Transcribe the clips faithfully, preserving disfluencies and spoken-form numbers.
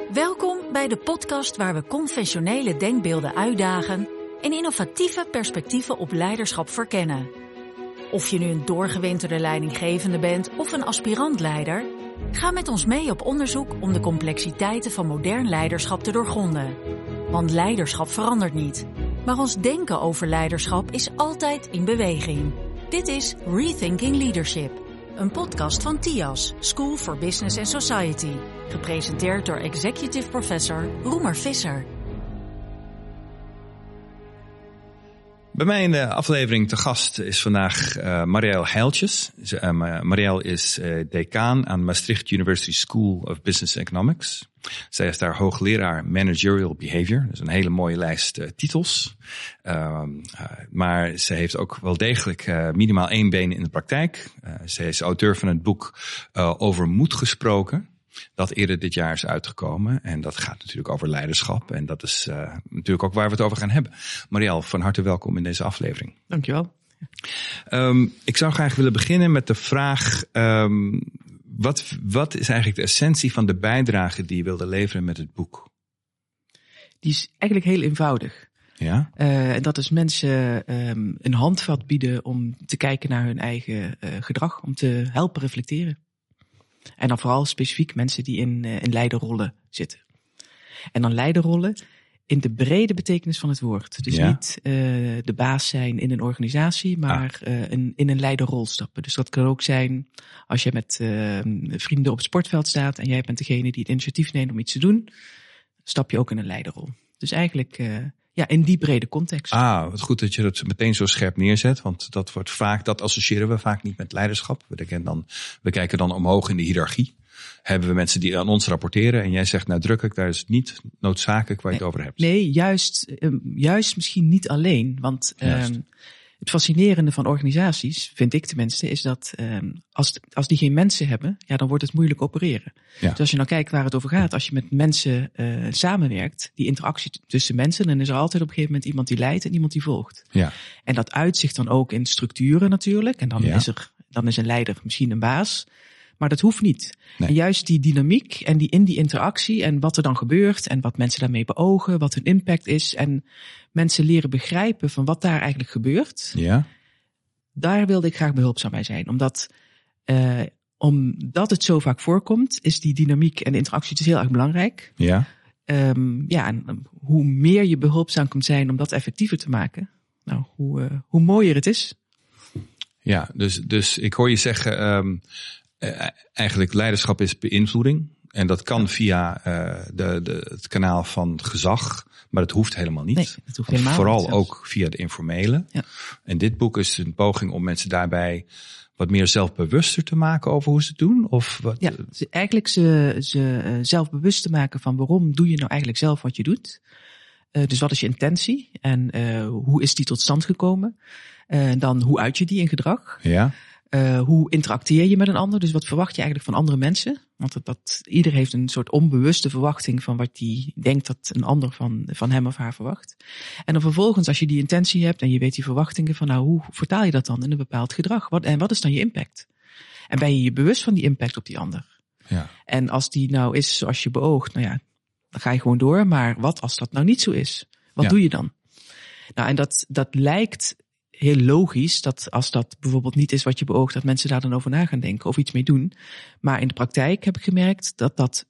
Welkom bij de podcast waar we conventionele denkbeelden uitdagen en innovatieve perspectieven op leiderschap verkennen. Of je nu een doorgewinterde leidinggevende bent of een aspirant-leider, ga met ons mee op onderzoek om de complexiteiten van modern leiderschap te doorgronden. Want leiderschap verandert niet, maar ons denken over leiderschap is altijd in beweging. Dit is Rethinking Leadership, een podcast van T I A S, School for Business and Society, gepresenteerd door executive professor Roemer Visser. Bij mij in de aflevering te gast is vandaag uh, Marielle Heiltjes. Uh, Marielle is uh, decaan aan Maastricht University School of Business Economics. Zij is daar hoogleraar Managerial Behavior. Dat is een hele mooie lijst uh, titels. Uh, uh, maar ze heeft ook wel degelijk uh, minimaal één been in de praktijk. Uh, zij is auteur van het boek uh, Over Moed gesproken, dat eerder dit jaar is uitgekomen. En dat gaat natuurlijk over leiderschap. En dat is uh, natuurlijk ook waar we het over gaan hebben. Marielle, van harte welkom in deze aflevering. Dankjewel. Um, ik zou graag willen beginnen met de vraag, Um, wat, wat is eigenlijk de essentie van de bijdrage die je wilde leveren met het boek? Die is eigenlijk heel eenvoudig. Ja? Uh, dat is mensen um, een handvat bieden om te kijken naar hun eigen uh, gedrag. Om te helpen reflecteren. En dan vooral specifiek mensen die in, uh, in leiderrollen zitten. En dan leiderrollen in de brede betekenis van het woord. Dus ja. niet uh, de baas zijn in een organisatie, maar ah. uh, in, in een leiderrol stappen. Dus dat kan ook zijn als je met uh, vrienden op het sportveld staat en jij bent degene die het initiatief neemt om iets te doen, stap je ook in een leiderrol. Dus eigenlijk uh, ja, in die brede context. Ah, wat goed dat je dat meteen zo scherp neerzet, want dat wordt vaak, dat associëren we vaak niet met leiderschap. We denken dan, we kijken dan omhoog in de hiërarchie. Hebben we mensen die aan ons rapporteren en jij zegt nadrukkelijk, daar is het niet noodzakelijk waar je nee, het over hebt. Nee, juist, um, juist misschien niet alleen. Want um, het fascinerende van organisaties, vind ik tenminste, is dat um, als, als die geen mensen hebben, ja, dan wordt het moeilijk opereren. Ja. Dus als je nou kijkt waar het over gaat, als je met mensen uh, samenwerkt, die interactie t- tussen mensen, dan is er altijd op een gegeven moment iemand die leidt en iemand die volgt. Ja. En dat uitzicht dan ook in structuren natuurlijk. En dan ja. is er, dan is een leider misschien een baas. Maar dat hoeft niet. Nee. En juist die dynamiek en die in die interactie en wat er dan gebeurt en wat mensen daarmee beogen, wat hun impact is en mensen leren begrijpen van wat daar eigenlijk gebeurt. Ja. Daar wilde ik graag behulpzaam bij zijn. Omdat, uh, omdat het zo vaak voorkomt, is die dynamiek en de interactie dus heel erg belangrijk. Ja. Um, ja, en hoe meer je behulpzaam kunt zijn om dat effectiever te maken, nou, hoe, uh, hoe mooier het is. Ja, dus, dus ik hoor je zeggen, um, Uh, eigenlijk leiderschap is beïnvloeding. En dat kan via uh, de, de, het kanaal van gezag. Maar dat hoeft helemaal niet. Nee, dat hoeft helemaal Vooral niet, ook via de informele. Ja. En dit boek is een poging om mensen daarbij wat meer zelfbewuster te maken over hoe ze het doen? Of wat? Ja, eigenlijk ze, ze uh, zelfbewust te maken van waarom doe je nou eigenlijk zelf wat je doet. Uh, dus wat is je intentie? En uh, hoe is die tot stand gekomen? Uh, dan hoe uit je die in gedrag? Ja. Uh, hoe interacteer je met een ander? Dus wat verwacht je eigenlijk van andere mensen? Want dat, dat, ieder heeft een soort onbewuste verwachting van wat hij denkt dat een ander van, van hem of haar verwacht. En dan vervolgens, als je die intentie hebt en je weet die verwachtingen van, nou, hoe vertaal je dat dan in een bepaald gedrag? Wat, en wat is dan je impact? En ben je je bewust van die impact op die ander? Ja. En als die nou is zoals je beoogt, nou ja, dan ga je gewoon door. Maar wat als dat nou niet zo is? Wat ja. doe je dan? Nou, en dat, dat lijkt heel logisch dat als dat bijvoorbeeld niet is wat je beoogt, dat mensen daar dan over na gaan denken of iets mee doen. Maar in de praktijk heb ik gemerkt dat dat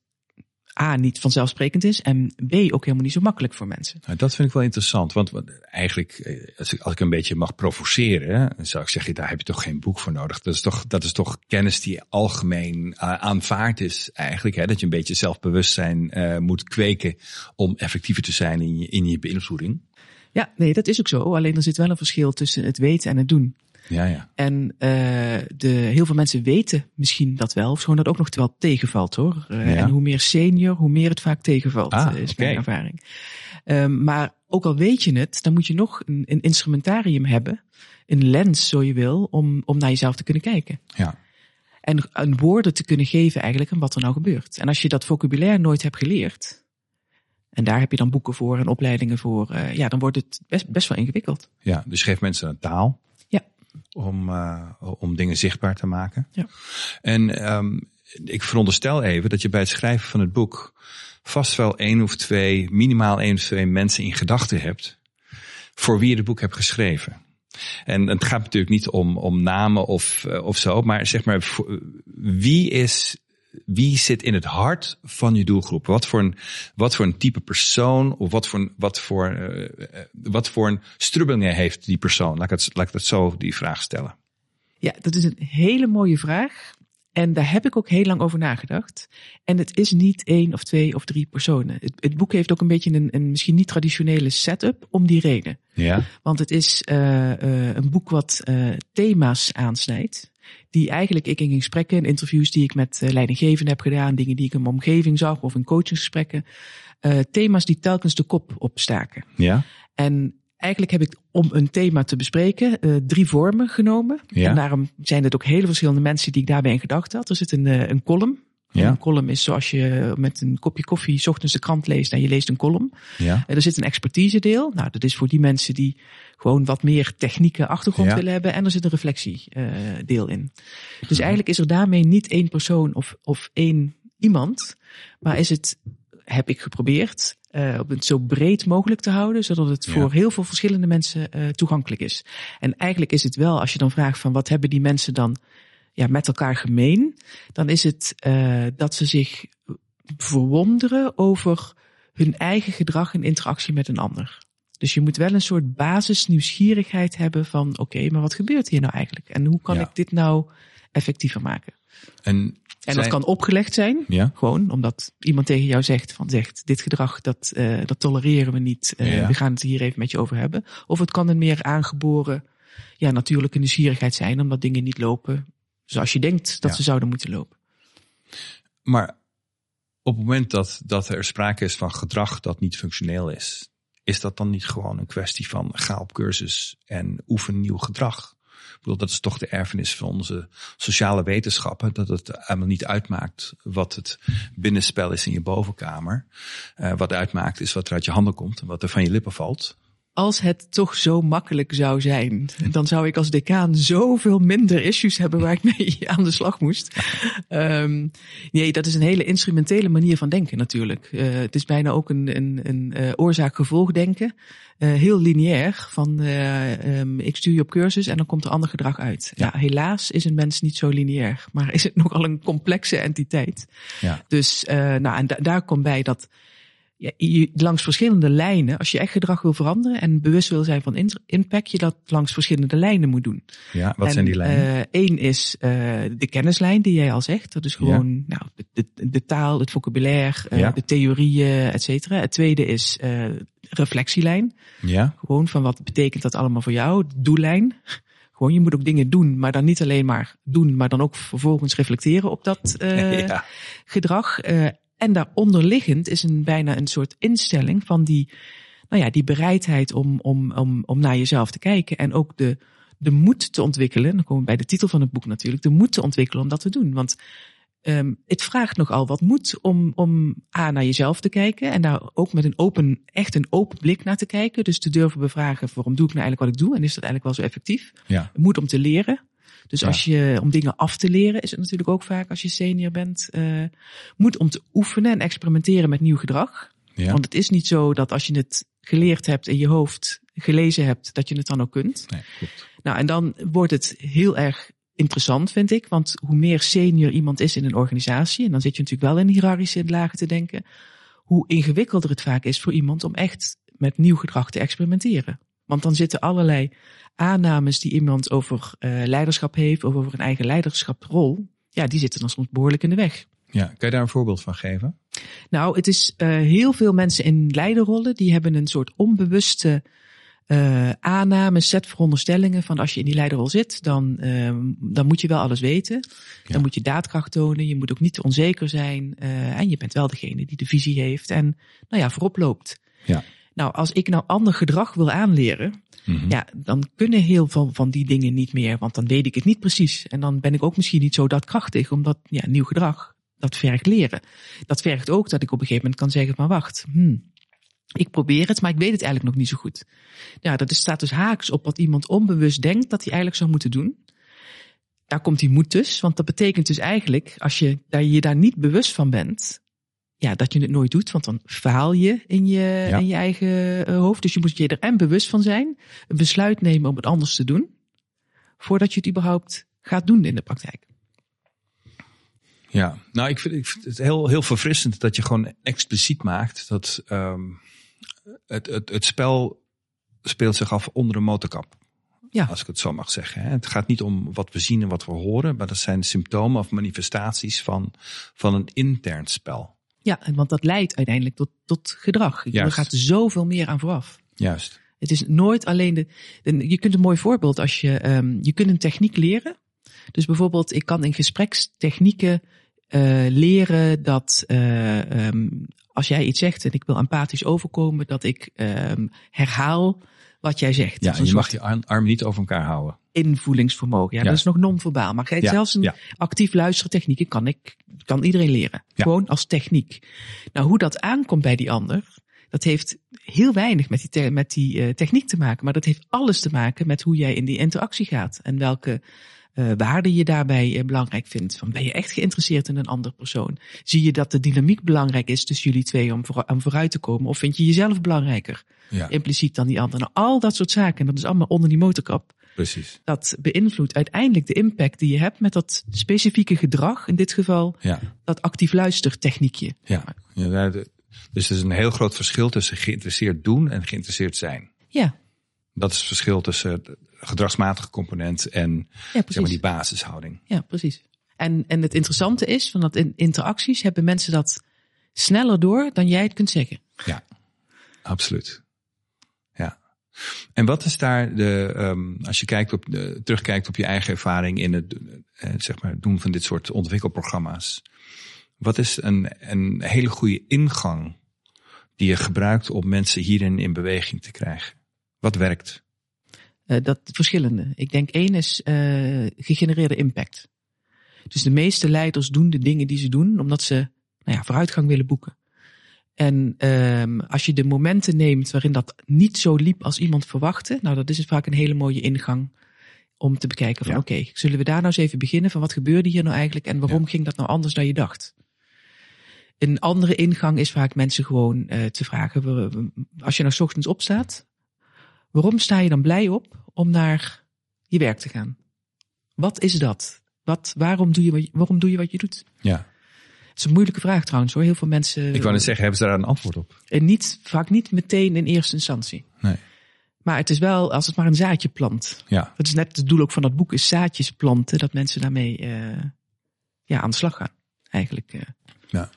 A, niet vanzelfsprekend is en B, ook helemaal niet zo makkelijk voor mensen. Nou, dat vind ik wel interessant, want eigenlijk, als ik, als ik een beetje mag provoceren, dan zou ik zeggen, daar heb je toch geen boek voor nodig. Dat is toch, dat is toch kennis die algemeen uh, aanvaard is eigenlijk, hè? Dat je een beetje zelfbewustzijn uh, moet kweken om effectiever te zijn in je, in je beïnvloeding. Ja, nee, dat is ook zo. Alleen er zit wel een verschil tussen het weten en het doen. Ja, ja. En uh, de, heel veel mensen weten misschien dat wel, of gewoon dat ook nog wel tegenvalt, hoor. Uh, ja. En hoe meer senior, hoe meer het vaak tegenvalt, ah, is okay. mijn ervaring. Um, maar ook al weet je het, dan moet je nog een, een instrumentarium hebben, een lens, zo je wil, om, om naar jezelf te kunnen kijken. Ja. En, en woorden te kunnen geven eigenlijk aan wat er nou gebeurt. En als je dat vocabulaire nooit hebt geleerd, en daar heb je dan boeken voor en opleidingen voor, uh, ja, dan wordt het best, best wel ingewikkeld. Ja, dus geef mensen een taal. Ja. Om, uh, om dingen zichtbaar te maken. Ja. En um, ik veronderstel even dat je bij het schrijven van het boek vast wel één of twee, minimaal één of twee mensen in gedachten hebt voor wie je het boek hebt geschreven. En het gaat natuurlijk niet om, om namen of, of zo, maar zeg maar, wie is, wie zit in het hart van je doelgroep? Wat voor een, wat voor een type persoon of wat voor een, wat voor, uh, wat voor een strubbelingen heeft die persoon? Laat ik het, laat ik het zo die vraag stellen. Ja, dat is een hele mooie vraag. En daar heb ik ook heel lang over nagedacht. En het is niet één of twee of drie personen. Het, het boek heeft ook een beetje een, een misschien niet traditionele setup om die reden. Ja. Want het is uh, uh, een boek wat uh, thema's aansnijdt. Die eigenlijk ik in gesprekken, in interviews die ik met uh, leidinggevenden heb gedaan. Dingen die ik in mijn omgeving zag of in coachingsgesprekken. Uh, thema's die telkens de kop opstaken. Ja. En eigenlijk heb ik om een thema te bespreken uh, drie vormen genomen. Ja. En daarom zijn het ook hele verschillende mensen die ik daarbij in gedachten had. Er zit een, uh, een column. Ja. Een column is zoals je met een kopje koffie 's ochtends de krant leest en je leest een column. Ja. Er zit een expertise deel. Nou, dat is voor die mensen die gewoon wat meer technieke achtergrond Ja. willen hebben. En er zit een reflectie uh, deel in. Dus eigenlijk is er daarmee niet één persoon of, of één iemand. Maar is het, heb ik geprobeerd, uh, om het zo breed mogelijk te houden. Zodat het Ja. voor heel veel verschillende mensen uh, toegankelijk is. En eigenlijk is het wel, als je dan vraagt van wat hebben die mensen dan ja, met elkaar gemeen, dan is het uh, dat ze zich verwonderen over hun eigen gedrag in interactie met een ander. Dus je moet wel een soort basis nieuwsgierigheid hebben van oké, okay, maar wat gebeurt hier nou eigenlijk? En hoe kan Ja. ik dit nou effectiever maken? En, En zijn, dat kan opgelegd zijn, ja. gewoon omdat iemand tegen jou zegt van zegt dit gedrag dat, uh, dat tolereren we niet. Uh, Ja. We gaan het hier even met je over hebben. Of het kan een meer aangeboren, ja, natuurlijke nieuwsgierigheid zijn omdat dingen niet lopen zoals je denkt dat Ja. ze zouden moeten lopen. Maar op het moment dat, dat er sprake is van gedrag dat niet functioneel is, is dat dan niet gewoon een kwestie van ga op cursus en oefen nieuw gedrag? Ik bedoel, dat is toch de erfenis van onze sociale wetenschappen, dat het helemaal niet uitmaakt wat het binnenspel is in je bovenkamer. Uh, wat uitmaakt is wat er uit je handen komt en wat er van je lippen valt. Als het toch zo makkelijk zou zijn, dan zou ik als decaan zoveel minder issues hebben waar ik mee aan de slag moest. Um, nee, dat is een hele instrumentele manier van denken natuurlijk. Uh, het is bijna ook een, een, een uh, oorzaak-gevolg denken. Uh, heel lineair, van uh, um, ik stuur je op cursus en dan komt er ander gedrag uit. Ja. Ja, helaas is een mens niet zo lineair, maar is het nogal een complexe entiteit. Ja. Dus uh, nou, en da- daar komt bij dat ja, je langs verschillende lijnen, als je echt gedrag wil veranderen en bewust wil zijn van impact, je dat langs verschillende lijnen moet doen. Ja, wat en, zijn die lijnen? Eén uh, is uh, de kennislijn die jij al zegt. Dat is gewoon ja. nou, de, de, de taal, het vocabulaire, uh, ja. de theorieën, et cetera. Het tweede is uh, reflectielijn. Ja. Gewoon van wat betekent dat allemaal voor jou? De doellijn. Gewoon, je moet ook dingen doen, maar dan niet alleen maar doen, maar dan ook vervolgens reflecteren op dat uh, ja. gedrag. Uh, En daaronderliggend is een bijna een soort instelling van die, nou ja, die bereidheid om, om, om, om naar jezelf te kijken. En ook de, de moed te ontwikkelen. Dan komen we bij de titel van het boek natuurlijk. De moed te ontwikkelen om dat te doen. Want um, het vraagt nogal wat moed om, om A, naar jezelf te kijken. En daar ook met een open, echt een open blik naar te kijken. Dus te durven bevragen, waarom doe ik nou eigenlijk wat ik doe? En is dat eigenlijk wel zo effectief? Ja. Moed om te leren. Dus ja. als je, om dingen af te leren, is het natuurlijk ook vaak als je senior bent, uh, moet om te oefenen en experimenteren met nieuw gedrag. Ja. Want het is niet zo dat als je het geleerd hebt in je hoofd, gelezen hebt, dat je het dan ook kunt. Nee, klopt. Nou, en dan wordt het heel erg interessant, vind ik. Want hoe meer senior iemand is in een organisatie, en dan zit je natuurlijk wel in hiërarchische lagen te denken, hoe ingewikkelder het vaak is voor iemand om echt met nieuw gedrag te experimenteren. Want dan zitten allerlei aannames die iemand over uh, leiderschap heeft of over een eigen leiderschapsrol, ja, die zitten dan soms behoorlijk in de weg. Ja, kan je daar een voorbeeld van geven? Nou, het is uh, heel veel mensen in leiderrollen, die hebben een soort onbewuste uh, aanname, set veronderstellingen van als je in die leiderrol zit, dan, uh, dan moet je wel alles weten. Ja. Dan moet je daadkracht tonen, je moet ook niet te onzeker zijn uh, en je bent wel degene die de visie heeft en nou ja, voorop loopt. Ja. Nou, als ik nou ander gedrag wil aanleren, mm-hmm. ja, dan kunnen heel veel van die dingen niet meer, want dan weet ik het niet precies. En dan ben ik ook misschien niet zo daadkrachtig, omdat ja, nieuw gedrag, dat vergt leren. Dat vergt ook dat ik op een gegeven moment kan zeggen, maar wacht, hmm, ik probeer het, maar ik weet het eigenlijk nog niet zo goed. Ja, dat staat dus haaks op wat iemand onbewust denkt dat hij eigenlijk zou moeten doen. Daar komt die moed dus, want dat betekent dus eigenlijk, als je daar, je daar niet bewust van bent, ja, dat je het nooit doet, want dan faal je in je, ja. in je eigen uh, hoofd. Dus je moet je er en bewust van zijn, een besluit nemen om het anders te doen, voordat je het überhaupt gaat doen in de praktijk. Ja, nou ik vind, ik vind het heel, heel verfrissend dat je gewoon expliciet maakt dat um, het, het, het spel speelt zich af onder een motorkap. Ja. Als ik het zo mag zeggen. Het gaat niet om wat we zien en wat we horen, maar dat zijn symptomen of manifestaties van, van een intern spel. Ja, want dat leidt uiteindelijk tot, tot gedrag. Er gaat zoveel meer aan vooraf. Juist. Het is nooit alleen de. Je kunt een mooi voorbeeld als je. Um, je kunt een techniek leren. Dus bijvoorbeeld, ik kan in gesprekstechnieken uh, leren dat uh, um, als jij iets zegt en ik wil empathisch overkomen, dat ik um, herhaal wat jij zegt. Ja, en je mag je arm niet over elkaar houden. Invoelingsvermogen, ja, ja. Dat is nog non-verbaal. Maar ja, zelfs een ja. actief luistertechniek kan ik, kan iedereen leren. Ja. Gewoon als techniek. Nou, hoe dat aankomt bij die ander, dat heeft heel weinig met die, te, met die uh, techniek te maken. Maar dat heeft alles te maken met hoe jij in die interactie gaat. En welke uh, waarde je daarbij uh, belangrijk vindt. Van, ben je echt geïnteresseerd in een andere persoon? Zie je dat de dynamiek belangrijk is tussen jullie twee om, voor, om vooruit te komen? Of vind je jezelf belangrijker? Ja. Impliciet dan die ander. Nou, al dat soort zaken, en dat is allemaal onder die motorkap. Precies. Dat beïnvloedt uiteindelijk de impact die je hebt met dat specifieke gedrag. In dit geval ja. dat actief luistertechniekje. Ja, ja de, dus er is een heel groot verschil tussen geïnteresseerd doen en geïnteresseerd zijn. Ja. Dat is het verschil tussen de gedragsmatige component en ja, zeg maar die basishouding. Ja, precies. En, en het interessante is, van dat in interacties hebben mensen dat sneller door dan jij het kunt zeggen. Ja, absoluut. Ja. En wat is daar de, um, als je kijkt op de, terugkijkt op je eigen ervaring in het uh, zeg maar doen van dit soort ontwikkelprogramma's. Wat is een, een hele goede ingang die je gebruikt om mensen hierin in beweging te krijgen? Wat werkt? Uh, dat verschillende. Ik denk één is uh, gegenereerde impact. Dus de meeste leiders doen de dingen die ze doen omdat ze nou ja, vooruitgang willen boeken. En um, als je de momenten neemt waarin dat niet zo liep als iemand verwachtte, nou dat is vaak een hele mooie ingang om te bekijken van ja. oké, okay, zullen we daar nou eens even beginnen van wat gebeurde hier nou eigenlijk en waarom ja. ging dat nou anders dan je dacht? Een andere ingang is vaak mensen gewoon uh, te vragen, als je nou 's ochtends opstaat, waarom sta je dan blij op om naar je werk te gaan? Wat is dat? Wat, waarom, doe je, waarom doe je wat je doet? Ja. Het is een moeilijke vraag trouwens hoor. Heel veel mensen. Ik wou net zeggen, hebben ze daar een antwoord op? En niet, vaak niet meteen in eerste instantie. Nee. Maar het is wel, als het maar een zaadje plant. Ja. Dat is net het doel ook van dat boek, is zaadjes planten. Dat mensen daarmee uh, ja, aan de slag gaan. Eigenlijk. Uh. Ja.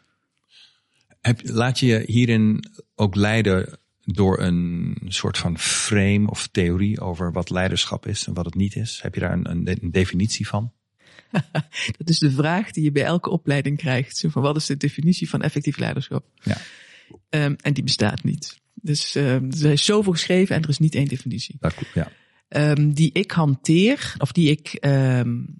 Heb, laat je je hierin ook leiden door een soort van frame of theorie over wat leiderschap is en wat het niet is? Heb je daar een, een, een definitie van? Dat is de vraag die je bij elke opleiding krijgt. Zo van, wat is de definitie van effectief leiderschap? Ja. Um, en die bestaat niet. Dus um, er is zoveel geschreven en er is niet één definitie. Dat klopt, ja. Um, die ik hanteer, of die ik... Um,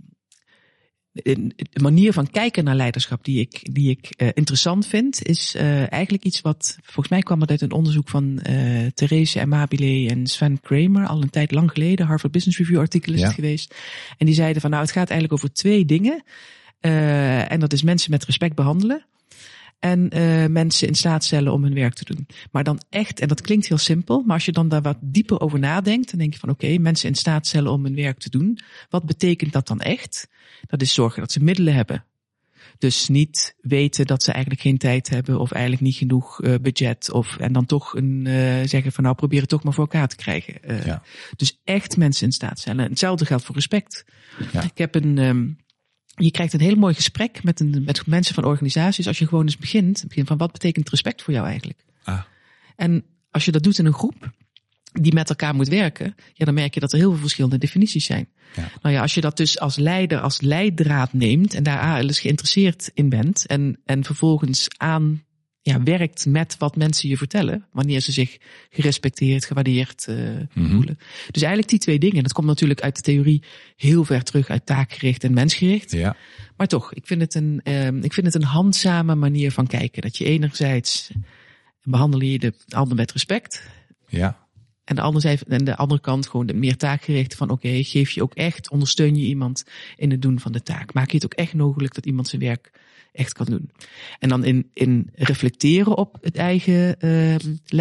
de manier van kijken naar leiderschap die ik, die ik uh, interessant vind, is uh, eigenlijk iets wat, volgens mij kwam het uit een onderzoek van uh, Therese Amabile en Sven Kramer, al een tijd lang geleden, Harvard Business Review artikel is ja. het geweest. En die zeiden van, nou, het gaat eigenlijk over twee dingen. Uh, en dat is mensen met respect behandelen. En uh, mensen in staat stellen om hun werk te doen. Maar dan echt, en dat klinkt heel simpel, maar als je dan daar wat dieper over nadenkt, dan denk je van oké, okay, mensen in staat stellen om hun werk te doen. Wat betekent dat dan echt? Dat is zorgen dat ze middelen hebben. Dus niet weten dat ze eigenlijk geen tijd hebben of eigenlijk niet genoeg uh, budget. Of, en dan toch een, uh, zeggen van nou probeer het toch maar voor elkaar te krijgen. Uh, ja. Dus echt mensen in staat stellen. En hetzelfde geldt voor respect. Ja. Ik heb een... Um, Je krijgt een heel mooi gesprek met, een, met mensen van organisaties als je gewoon eens begint. Begin van wat betekent respect voor jou eigenlijk? Ah. En als je dat doet in een groep die met elkaar moet werken, ja, dan merk je dat er heel veel verschillende definities zijn. Ja. Nou ja, als je dat dus als leider, als leidraad neemt en daar alles geïnteresseerd in bent en, en vervolgens aan ja, werkt met wat mensen je vertellen, wanneer ze zich gerespecteerd, gewaardeerd uh, mm-hmm. voelen. Dus eigenlijk die twee dingen, dat komt natuurlijk uit de theorie heel ver terug uit taakgericht en mensgericht. Ja. Maar toch, ik vind het een, uh, ik vind het een handzame manier van kijken. Dat je enerzijds behandel je de ander met respect. Ja. En de andere, zij, en de andere kant gewoon de meer taakgericht van oké, okay, geef je ook echt, ondersteun je iemand in het doen van de taak. Maak je het ook echt mogelijk dat iemand zijn werk echt kan doen. En dan in, in reflecteren op het eigen uh,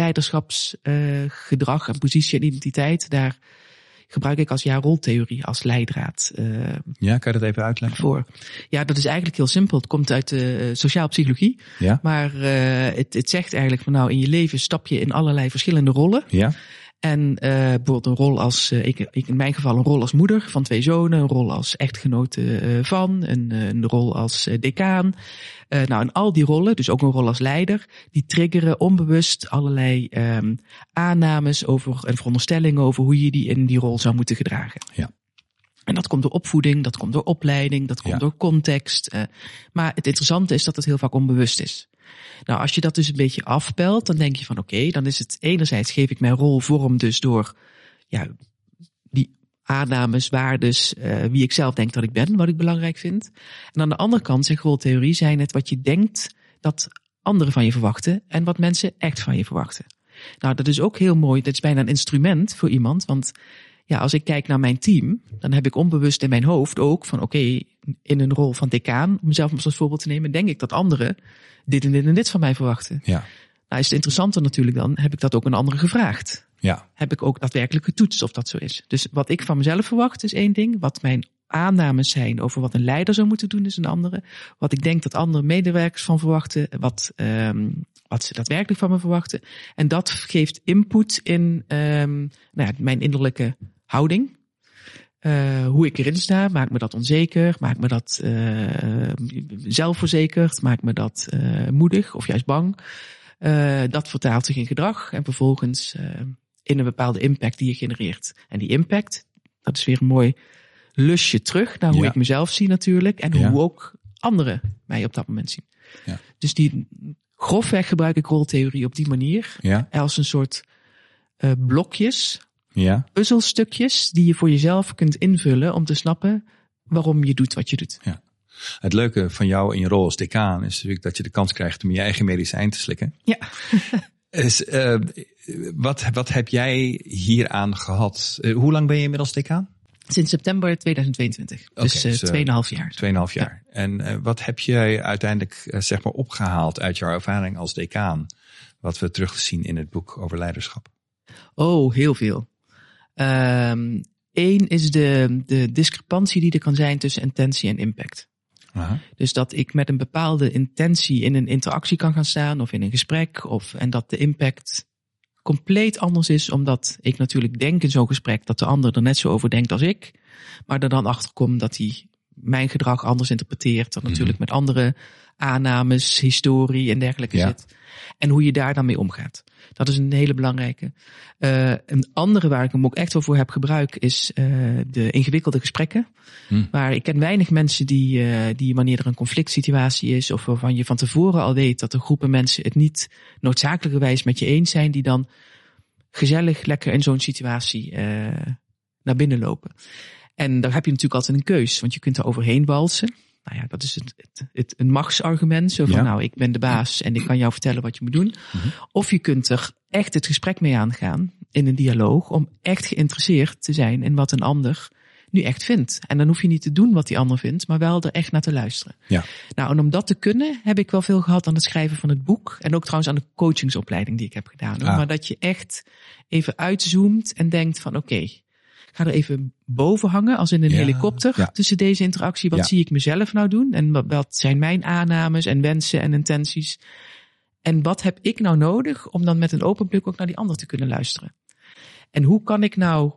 leiderschapsgedrag uh, en positie en identiteit, daar gebruik ik als ja-roltheorie als leidraad. Uh, ja, kan je dat even uitleggen? Voor. Ja, dat is eigenlijk heel simpel. Het komt uit de uh, sociale psychologie. Ja. Maar uh, het, het zegt eigenlijk van nou, in je leven stap je in allerlei verschillende rollen. Ja. En uh, bijvoorbeeld een rol als, uh, ik, ik in mijn geval een rol als moeder van twee zonen, een rol als echtgenote uh, van, een, een rol als uh, decaan. Uh, nou, en al die rollen, dus ook een rol als leider, die triggeren onbewust allerlei um, aannames over en veronderstellingen over hoe je die in die rol zou moeten gedragen. Ja. En dat komt door opvoeding, dat komt door opleiding, dat komt ja. door context. Uh, maar het interessante is dat het heel vaak onbewust is. Nou, als je dat dus een beetje afpelt, dan denk je van oké, okay, dan is het enerzijds geef ik mijn rol vorm dus door ja, die aannames, waardes, uh, wie ik zelf denk dat ik ben, wat ik belangrijk vind. En aan de andere kant, zegt roltheorie, zijn het wat je denkt dat anderen van je verwachten en wat mensen echt van je verwachten. Nou, dat is ook heel mooi, dat is bijna een instrument voor iemand, want ja, als ik kijk naar mijn team, dan heb ik onbewust in mijn hoofd ook van oké, okay, in een rol van decaan, om mezelf als voorbeeld te nemen, denk ik dat anderen dit en dit en dit van mij verwachten. Ja. Nou is het interessante natuurlijk dan, heb ik dat ook een andere gevraagd? Ja. Heb ik ook daadwerkelijk getoetst of dat zo is? Dus wat ik van mezelf verwacht is één ding, wat mijn aannames zijn over wat een leider zou moeten doen is een andere. Wat ik denk dat andere medewerkers van verwachten, wat, um, wat ze daadwerkelijk van me verwachten. En dat geeft input in um, nou ja, mijn innerlijke houding. Uh, hoe ik erin sta, maakt me dat onzeker, maakt me dat uh, zelfverzekerd, maakt me dat uh, moedig of juist bang. Uh, dat vertaalt zich in gedrag en vervolgens uh, in een bepaalde impact die je genereert. En die impact, dat is weer een mooi lusje terug naar hoe ja. ik mezelf zie natuurlijk en ja. hoe ook anderen mij op dat moment zien. Ja. Dus die grofweg gebruik ik roltheorie op die manier ja. als een soort uh, blokjes. Ja. Puzzelstukjes die je voor jezelf kunt invullen om te snappen waarom je doet wat je doet. Ja. Het leuke van jou in je rol als decaan is natuurlijk dat je de kans krijgt om je eigen medicijn te slikken. Ja. Dus, uh, wat, wat heb jij hieraan gehad? Uh, hoe lang ben je inmiddels decaan? Sinds september tweeduizend tweeëntwintig. Okay, dus uh, dus, uh, tweeënhalf jaar. Tweeënhalf jaar. Ja. En uh, wat heb jij uiteindelijk uh, zeg maar opgehaald uit jouw ervaring als decaan? Wat we terugzien in het boek over leiderschap. Oh, heel veel. Um, Eén is de, de discrepantie die er kan zijn tussen intentie en impact. Aha. Dus dat ik met een bepaalde intentie in een interactie kan gaan staan of in een gesprek. Of, en dat de impact compleet anders is, omdat ik natuurlijk denk in zo'n gesprek dat de ander er net zo over denkt als ik. Maar er dan achter komt dat hij mijn gedrag anders interpreteert dan natuurlijk mm-hmm. met andere aannames, historie en dergelijke ja. zit. En hoe je daar dan mee omgaat. Dat is een hele belangrijke. Uh, een andere waar ik hem ook echt wel voor heb gebruikt is uh, de ingewikkelde gesprekken. Hmm. Maar ik ken weinig mensen die, uh, die wanneer er een conflict situatie is of waarvan je van tevoren al weet dat er groepen mensen het niet noodzakelijkerwijs met je eens zijn, die dan gezellig lekker in zo'n situatie uh, naar binnen lopen. En daar heb je natuurlijk altijd een keus, want je kunt er overheen walsen. Nou ja, dat is het, het, het, een machtsargument. Zo van, ja. nou, ik ben de baas en ik kan jou vertellen wat je moet doen. Mm-hmm. Of je kunt er echt het gesprek mee aangaan in een dialoog om echt geïnteresseerd te zijn in wat een ander nu echt vindt. En dan hoef je niet te doen wat die ander vindt, maar wel er echt naar te luisteren. Ja. Nou, en om dat te kunnen heb ik wel veel gehad aan het schrijven van het boek. En ook trouwens aan de coachingsopleiding die ik heb gedaan. Ah. Maar dat je echt even uitzoomt en denkt van oké, okay, ga er even boven hangen, als in een ja, helikopter, ja. tussen deze interactie. Wat ja. zie ik mezelf nou doen? En wat, wat zijn mijn aannames en wensen en intenties? En wat heb ik nou nodig om dan met een open blik ook naar die ander te kunnen luisteren? En hoe kan ik nou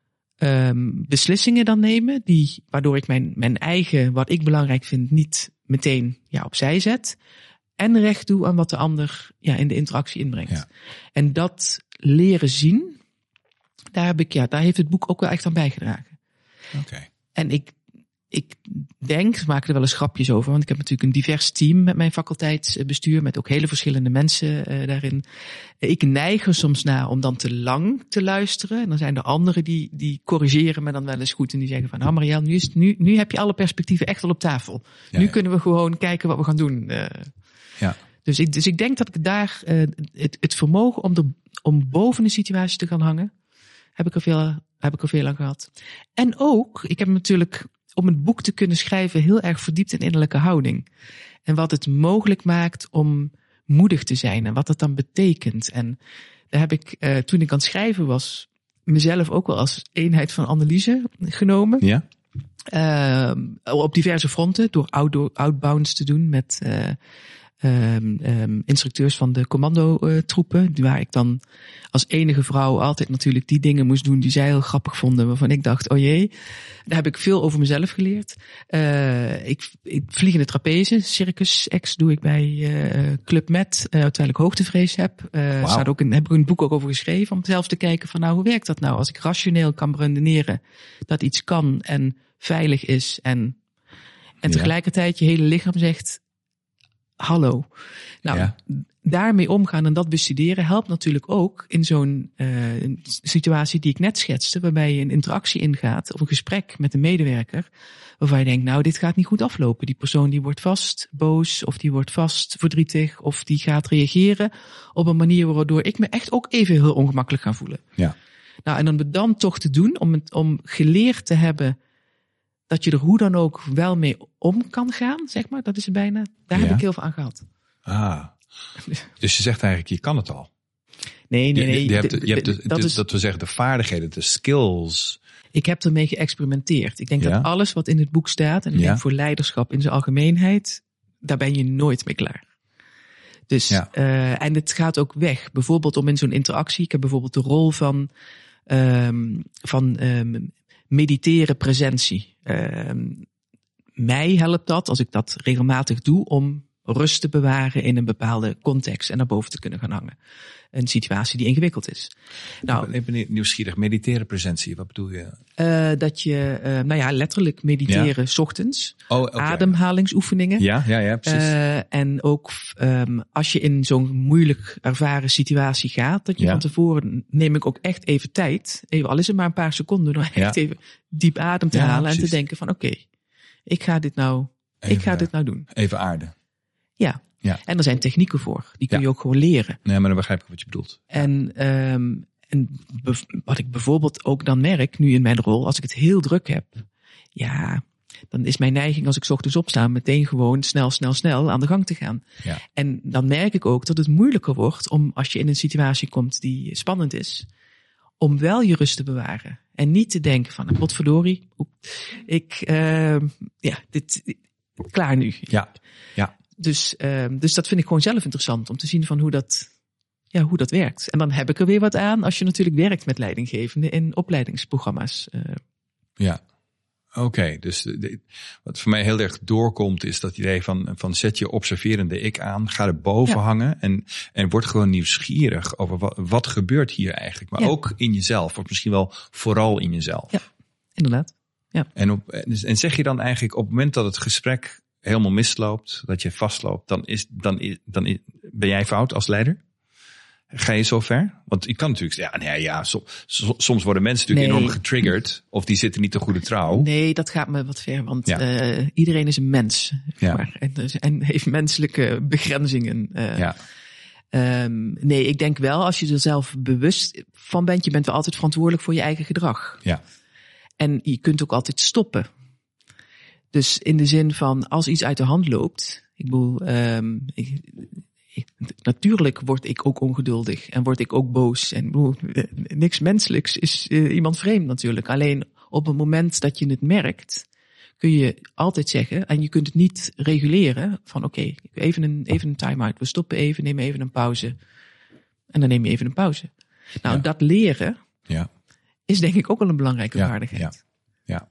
um, beslissingen dan nemen, die, waardoor ik mijn, mijn eigen, wat ik belangrijk vind, niet meteen ja, opzij zet, en recht doe aan wat de ander ja, in de interactie inbrengt. Ja. En dat leren zien, Daar heb ik, ja, daar heeft het boek ook wel echt aan bijgedragen. Okay. En ik, ik denk, we maken er wel eens grapjes over, want ik heb natuurlijk een divers team met mijn faculteitsbestuur, met ook hele verschillende mensen uh, daarin. Ik neig er soms naar om dan te lang te luisteren. En dan zijn er anderen die, die corrigeren me dan wel eens goed en die zeggen van, nou Marielle, nu, is, nu, nu heb je alle perspectieven echt wel op tafel. Ja, nu ja. kunnen we gewoon kijken wat we gaan doen. Uh, ja. Dus ik, dus ik denk dat ik daar uh, het, het vermogen om, er, om boven een situatie te gaan hangen, heb ik er veel, heb ik er veel aan gehad. En ook, ik heb natuurlijk om het boek te kunnen schrijven heel erg verdiept in innerlijke houding. En wat het mogelijk maakt om moedig te zijn en wat dat dan betekent. En daar heb ik, uh, toen ik aan het schrijven was, mezelf ook wel als eenheid van analyse genomen. Ja. Uh, op diverse fronten, door outbounds te doen met uh, um, um, instructeurs van de commando-troepen, uh, waar ik dan als enige vrouw altijd natuurlijk die dingen moest doen die zij heel grappig vonden, waarvan ik dacht, oh jee, daar heb ik veel over mezelf geleerd. Uh, ik, ik vliegende trapeze, Circus X doe ik bij uh, Club Med, uh, terwijl ik hoogtevrees heb. Uh, wow. Staat ook een, heb ik een boek ook over geschreven, om zelf te kijken van nou, hoe werkt dat nou? Als ik rationeel kan redeneren dat iets kan en veilig is en, en tegelijkertijd je hele lichaam zegt, hallo. Nou, ja. Daarmee omgaan en dat bestuderen helpt natuurlijk ook in zo'n uh, situatie die ik net schetste, waarbij je een interactie ingaat of een gesprek met een medewerker, waarvan je denkt, nou, dit gaat niet goed aflopen. Die persoon die wordt vast boos of die wordt vast verdrietig of die gaat reageren op een manier waardoor ik me echt ook even heel ongemakkelijk ga voelen. Ja. Nou, en dan dan toch te doen om, het, om geleerd te hebben dat je er hoe dan ook wel mee om kan gaan, zeg maar. Dat is het bijna. Daar ja. heb ik heel veel aan gehad. Ah, dus je zegt eigenlijk, je kan het al. Nee, nee, nee. Je, je hebt, de, je hebt de, dat, de, is, dat we zeggen, de vaardigheden, de skills. Ik heb ermee geëxperimenteerd. Ik denk ja. dat alles wat in het boek staat, en ik ja. denk voor leiderschap in zijn algemeenheid, daar ben je nooit mee klaar. Dus, ja. uh, en het gaat ook weg. Bijvoorbeeld om in zo'n interactie, ik heb bijvoorbeeld de rol van, um, van um, mediteren presentie. Uh, mij helpt dat, als ik dat regelmatig doe, om rust te bewaren in een bepaalde context en naar boven te kunnen gaan hangen. Een situatie die ingewikkeld is. Nou, ik ben nieuwsgierig. Mediteren presentie, wat bedoel je? Uh, dat je, uh, nou ja, letterlijk mediteren, ja. 's ochtends. Oh, okay. Ademhalingsoefeningen. Ja, ja, ja, precies. Uh, en ook um, als je in zo'n moeilijk ervaren situatie gaat, dat je ja. van tevoren, neem ik ook echt even tijd, even, al is het maar een paar seconden, om echt ja. even diep adem te ja, halen precies. en te denken van oké, okay, ik ga dit nou, even, ik ga dit nou doen. Even aarden. Ja. Ja. En er zijn technieken voor. Die kun ja. je ook gewoon leren. Nee, maar dan begrijp ik wat je bedoelt. En, um, en bev- wat ik bijvoorbeeld ook dan merk, nu in mijn rol, als ik het heel druk heb, ja, dan is mijn neiging als ik 's ochtends opsta meteen gewoon snel, snel, snel aan de gang te gaan. Ja. En dan merk ik ook dat het moeilijker wordt om, als je in een situatie komt die spannend is, om wel je rust te bewaren. En niet te denken van, potverdorie, ik, uh, ja, dit, klaar nu. Ja, ja. Dus, uh, dus dat vind ik gewoon zelf interessant om te zien van hoe dat, ja, hoe dat werkt. En dan heb ik er weer wat aan als je natuurlijk werkt met leidinggevenden in opleidingsprogramma's. Uh. Ja, oké. Okay. Dus de, wat voor mij heel erg doorkomt is dat idee van, van zet je observerende ik aan, ga er boven ja. hangen en, en word gewoon nieuwsgierig over wat, wat gebeurt hier eigenlijk. Maar ja. ook in jezelf, of misschien wel vooral in jezelf. Ja, inderdaad. Ja. En, op, en zeg je dan eigenlijk op het moment dat het gesprek helemaal misloopt, dat je vastloopt, dan is, dan is, dan is, ben jij fout als leider? Ga je zo ver? Want ik kan natuurlijk zeggen, ja, nee, ja, so, so, soms worden mensen natuurlijk nee. enorm getriggerd, of die zitten niet te goede trouw. Nee, dat gaat me wat ver, want ja. uh, iedereen is een mens. Ja. Maar, en, en heeft menselijke begrenzingen. Uh, ja. Um, nee, ik denk wel, als je er zelf bewust van bent, je bent wel altijd verantwoordelijk voor je eigen gedrag. Ja. En je kunt ook altijd stoppen. Dus in de zin van, als iets uit de hand loopt, ik bedoel, um, ik, ik, natuurlijk word ik ook ongeduldig en word ik ook boos. En ik bedoel, niks menselijks is uh, iemand vreemd natuurlijk. Alleen op het moment dat je het merkt, kun je altijd zeggen, en je kunt het niet reguleren, van oké, okay, even een, even een time-out. We stoppen even, nemen even een pauze. En dan neem je even een pauze. Nou, ja. dat leren ja. is denk ik ook wel een belangrijke ja. vaardigheid. Ja. Ja.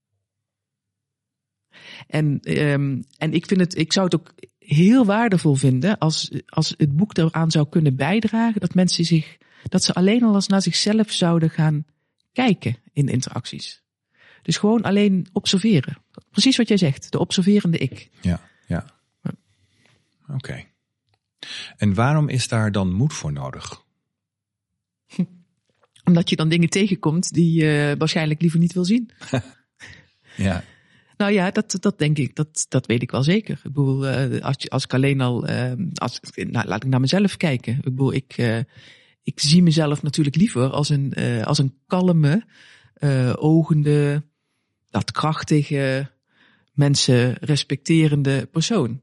En, um, en ik vind het, ik zou het ook heel waardevol vinden als, als het boek eraan zou kunnen bijdragen dat mensen zich, dat ze alleen al eens naar zichzelf zouden gaan kijken in interacties. Dus gewoon alleen observeren. Precies wat jij zegt, de observerende ik. Ja, ja. Oké. Okay. En waarom is daar dan moed voor nodig? Omdat je dan dingen tegenkomt die je waarschijnlijk liever niet wil zien. Ja. Nou ja, dat, dat denk ik, dat, dat weet ik wel zeker. Ik bedoel, uh, als, als ik alleen al, uh, als, nou, laat ik naar mezelf kijken. Ik bedoel, ik, uh, ik zie mezelf natuurlijk liever als een, uh, als een kalme, uh, ogende, dat krachtige, mensen respecterende persoon.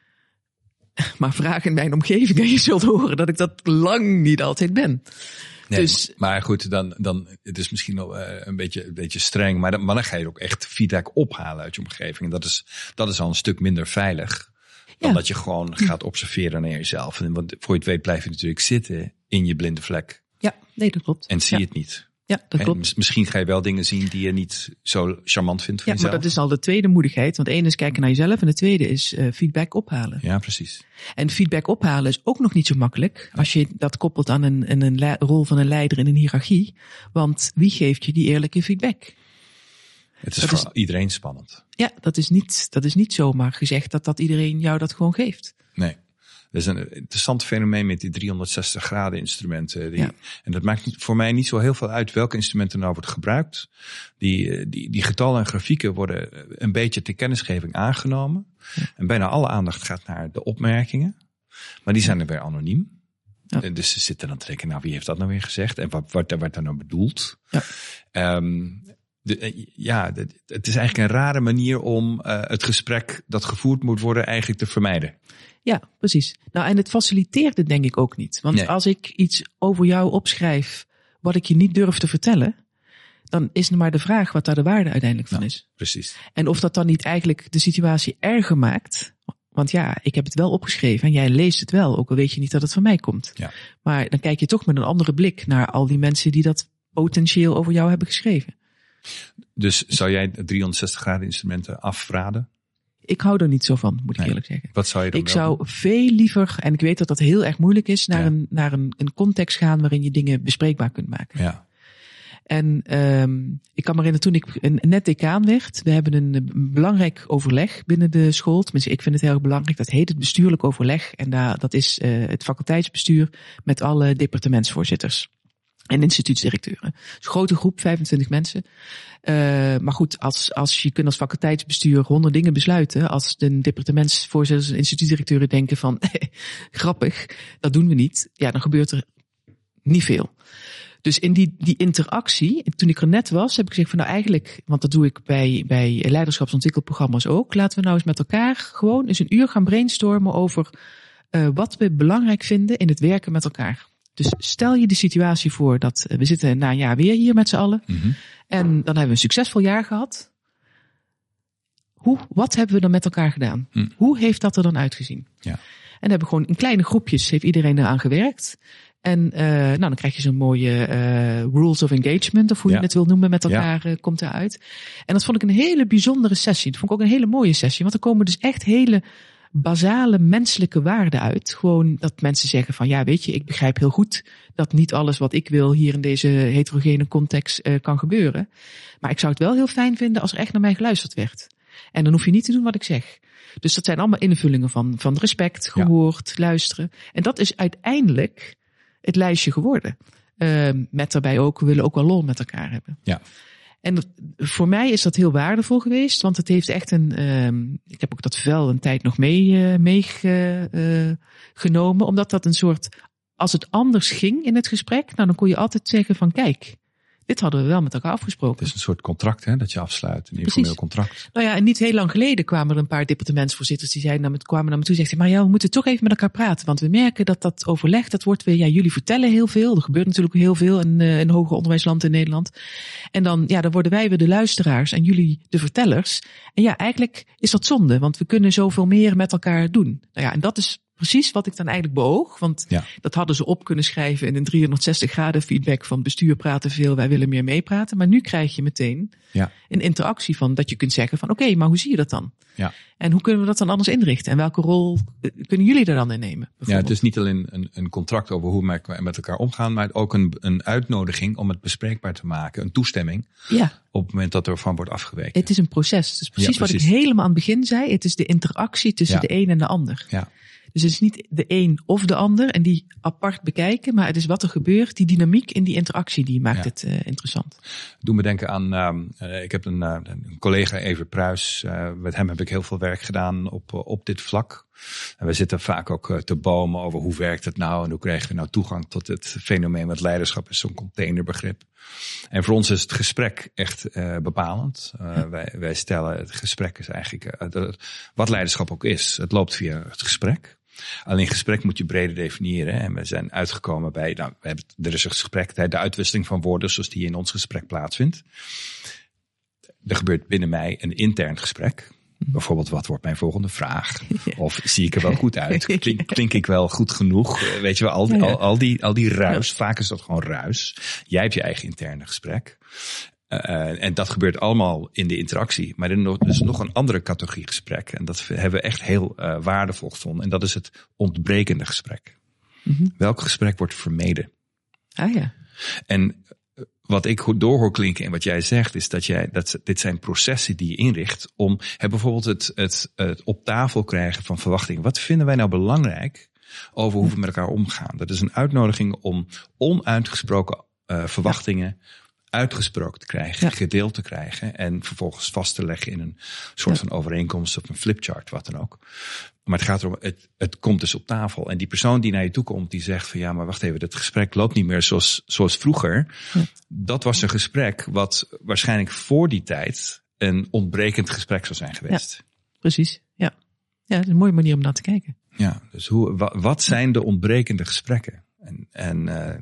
Maar vraag in mijn omgeving en je zult horen dat ik dat lang niet altijd ben. Nee, dus, maar goed, dan, dan, het is misschien nog uh, een beetje, een beetje streng, maar dan, maar dan ga je ook echt feedback ophalen uit je omgeving. En dat is, dat is al een stuk minder veilig dan ja. dat je gewoon gaat observeren naar jezelf. En want voor je het weet blijf je natuurlijk zitten in je blinde vlek. Ja, nee, dat klopt. En zie ja. het niet. Ja, dat klopt. En misschien ga je wel dingen zien die je niet zo charmant vindt van ja, jezelf. Maar dat is al de tweede moedigheid. Want de ene is kijken naar jezelf en de tweede is uh, feedback ophalen. Ja, precies. En feedback ophalen is ook nog niet zo makkelijk als je dat koppelt aan een, een, een le- rol van een leider in een hiërarchie. Want wie geeft je die eerlijke feedback? Het is dat voor is, iedereen spannend. Ja, dat is, niet, dat is niet zomaar gezegd dat, dat iedereen jou dat gewoon geeft. Nee. Dat is een interessant fenomeen met die driehonderdzestig graden instrumenten. Die, ja. En dat maakt voor mij niet zo heel veel uit welke instrumenten nou wordt gebruikt. Die, die, die getallen en grafieken worden een beetje ter kennisgeving aangenomen. Ja. En bijna alle aandacht gaat naar de opmerkingen. Maar die zijn er weer anoniem. Ja. Dus ze zitten dan te denken, nou wie heeft dat nou weer gezegd? En wat wordt wat, wat daar nou bedoeld? Ja. Um, De, ja, de, het is eigenlijk een rare manier om uh, het gesprek dat gevoerd moet worden eigenlijk te vermijden. Ja, precies. Nou, en het faciliteert het denk ik ook niet. Want nee. als ik iets over jou opschrijf wat ik je niet durf te vertellen, dan is er maar de vraag wat daar de waarde uiteindelijk van nou, is. Precies. En of dat dan niet eigenlijk de situatie erger maakt. Want ja, ik heb het wel opgeschreven en jij leest het wel, ook al weet je niet dat het van mij komt. Ja. Maar dan kijk je toch met een andere blik naar al die mensen die dat potentieel over jou hebben geschreven. Dus zou jij driehonderdzestig graden instrumenten afraden? Ik hou er niet zo van, moet ik nee. eerlijk zeggen. Wat zou je dan Ik wel zou doen? veel liever, en ik weet dat dat heel erg moeilijk is, naar, ja. een, naar een, een context gaan waarin je dingen bespreekbaar kunt maken. Ja. En um, ik kan me herinneren toen ik een, net decaan werd, we hebben een, een belangrijk overleg binnen de school. Tenminste, ik vind het heel erg belangrijk. Dat heet het bestuurlijk overleg. En daar, dat is uh, het faculteitsbestuur met alle departementsvoorzitters. En instituutsdirecteuren. Dus een grote groep, vijfentwintig mensen. Uh, maar goed, als, als je kunt als faculteitsbestuur honderd dingen besluiten, als de departementsvoorzitters en instituutsdirecteuren denken van, grappig, dat doen we niet. Ja, dan gebeurt er niet veel. Dus in die, die interactie, toen ik er net was, heb ik gezegd van nou eigenlijk, want dat doe ik bij, bij leiderschapsontwikkelprogramma's ook, laten we nou eens met elkaar gewoon eens een uur gaan brainstormen over uh, wat we belangrijk vinden in het werken met elkaar. Dus stel je de situatie voor dat we zitten na een jaar weer hier met z'n allen. Mm-hmm. En dan hebben we een succesvol jaar gehad. Hoe, wat hebben we dan met elkaar gedaan? Mm. Hoe heeft dat er dan uitgezien? Ja. En hebben we gewoon in kleine groepjes, heeft iedereen eraan gewerkt. En uh, nou, dan krijg je zo'n mooie uh, rules of engagement, of hoe ja. je het wil noemen, met elkaar ja. uh, komt eruit. En dat vond ik een hele bijzondere sessie. Dat vond ik ook een hele mooie sessie, want er komen dus echt hele basale menselijke waarden uit. Gewoon dat mensen zeggen van ja, weet je, ik begrijp heel goed dat niet alles wat ik wil hier in deze heterogene context uh, kan gebeuren. Maar ik zou het wel heel fijn vinden als er echt naar mij geluisterd werd. En dan hoef je niet te doen wat ik zeg. Dus dat zijn allemaal invullingen van, van respect, gehoord, ja. luisteren. En dat is uiteindelijk het lijstje geworden. Uh, met daarbij ook, we willen ook wel lol met elkaar hebben. Ja. En dat, voor mij is dat heel waardevol geweest, want het heeft echt een, um, ik heb ook dat vel een tijd nog mee, uh, meegenomen, uh, omdat dat een soort, als het anders ging in het gesprek, nou dan kon je altijd zeggen van kijk, dit hadden we wel met elkaar afgesproken. Het is een soort contract hè, dat je afsluit, een informeel contract. Nou ja, en niet heel lang geleden kwamen er een paar departementsvoorzitters die zeiden naar me, kwamen naar me toe en zeiden, maar ja, we moeten toch even met elkaar praten, want we merken dat dat overleg, dat wordt weer, ja, jullie vertellen heel veel, er gebeurt natuurlijk heel veel in, uh, in hoger onderwijsland in Nederland. En dan, ja, dan worden wij weer de luisteraars en jullie de vertellers. En ja, eigenlijk is dat zonde, want we kunnen zoveel meer met elkaar doen. Nou ja, en dat is precies wat ik dan eigenlijk beoog, want ja. dat hadden ze op kunnen schrijven in een driehonderdzestig graden feedback van bestuur praten veel, wij willen meer meepraten. Maar nu krijg je meteen ja. een interactie van dat je kunt zeggen van oké, okay, maar hoe zie je dat dan? Ja. En hoe kunnen we dat dan anders inrichten? En welke rol kunnen jullie er dan in nemen? Ja, het is niet alleen een, een contract over hoe we met elkaar omgaan, maar ook een, een uitnodiging om het bespreekbaar te maken, een toestemming ja. op het moment dat er van wordt afgeweken. Het is een proces. Het is precies, ja, precies wat ik helemaal aan het begin zei. Het is de interactie tussen ja. de een en de ander. Ja. Dus het is niet de een of de ander en die apart bekijken, maar het is wat er gebeurt, die dynamiek in die interactie, die maakt ja. het uh, interessant. Doe me denken aan, uh, ik heb een, uh, een collega Evert Pruis, uh, met hem heb ik heel veel werk gedaan op, op dit vlak. En we zitten vaak ook uh, te bomen over hoe werkt het nou en hoe krijgen we nou toegang tot het fenomeen wat leiderschap is, zo'n containerbegrip. En voor ons is het gesprek echt uh, bepalend. Uh, ja. wij, wij stellen het gesprek is eigenlijk uh, de, wat leiderschap ook is. Het loopt via het gesprek. Alleen gesprek moet je breder definiëren. En we zijn uitgekomen bij, nou, we hebben, er is een gesprek, de uitwisseling van woorden zoals die in ons gesprek plaatsvindt. Er gebeurt binnen mij een intern gesprek. Bijvoorbeeld, wat wordt mijn volgende vraag? Of zie ik er wel goed uit? Klink, klink ik wel goed genoeg? Weet je wel, al, al, al, die, al die ruis. Vaak is dat gewoon ruis. Jij hebt je eigen interne gesprek. Uh, en dat gebeurt allemaal in de interactie. Maar er is nog een andere categorie gesprek. En dat hebben we echt heel uh, waardevol gevonden. En dat is het ontbrekende gesprek. Mm-hmm. Welk gesprek wordt vermeden? Ah ja. En wat ik doorhoor klinken en wat jij zegt, is dat jij, dat dit zijn processen die je inricht om, hè, bijvoorbeeld het, het, het op tafel krijgen van verwachtingen. Wat vinden wij nou belangrijk over hoe we met elkaar omgaan? Dat is een uitnodiging om onuitgesproken uh, verwachtingen uitgesproken te krijgen, ja. gedeeld te krijgen en vervolgens vast te leggen in een soort ja. van overeenkomst of een flipchart, wat dan ook. Maar het gaat erom, het, het komt dus op tafel. En die persoon die naar je toe komt, die zegt van ja, maar wacht even, dat gesprek loopt niet meer zoals, zoals vroeger. Ja. Dat was een gesprek wat waarschijnlijk voor die tijd een ontbrekend gesprek zou zijn geweest. Ja, precies, ja. Ja, dat is een mooie manier om naar te kijken. Ja, dus hoe, wat, wat zijn de ontbrekende gesprekken? En, en uh,